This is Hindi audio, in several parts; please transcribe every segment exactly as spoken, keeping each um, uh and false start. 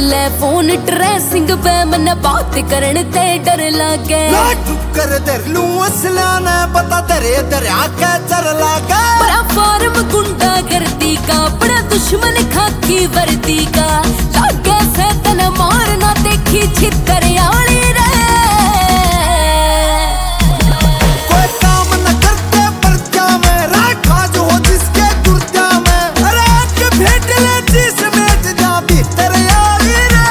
ले फोन ड्रेसिंग पे मन बात करन ते डर लागे। कर दर लू असला न पता दरे दरिया के चर लागे। बड़ा फार्म गुंडा गर्दी का बड़ा दुश्मन खाकी वर्दी का लागे से तन मारना देखी छितर आली रे। कोई काम न करते पर्चा में रखा जो हो जिसके गुर्दा में रात के भेट ले जिस में जा भीतर आली रे।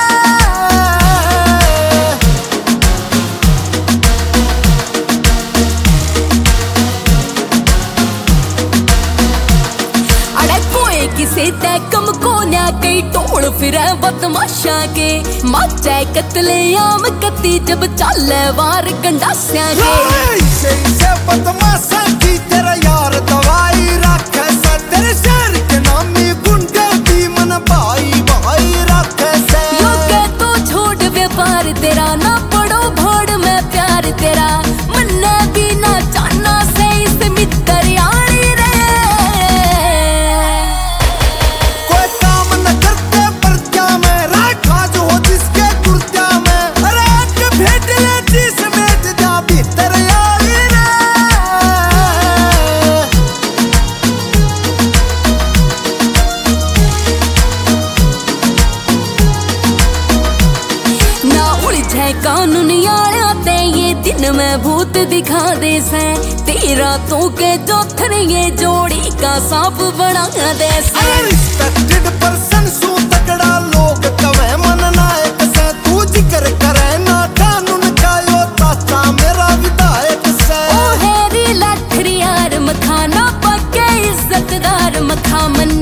किसे तै कम को न्या कई टोल फिरे बदमाशा के माचे कतले आम कती जब चाले वार गंडास्या के। से से बदमाशा की तेरा यार दवाई रखे से तेरे शहर के नामी गुंडे भी मन भाई भाई रखे से। यो के तो छोड़ व्यापार तेरा ना पड़ो भोड़ में प्यार तेरा मन्ने भी ना जाना से इस मित्र यारी रे। कानून यारा ते ये दिन में भूत दिखा दे से तेरा तो के जोथर ये जोड़ी का सांप बना दे से। रिस्पेक्टेड पर्सन सो तगड़ा लोग कवे मन नायक से तू जिक्र करे ना कानून का यो चाचा मेरा विधायक से। ओ हेरी लठरी यार मखाना पक्के इज्जतदार मखा मन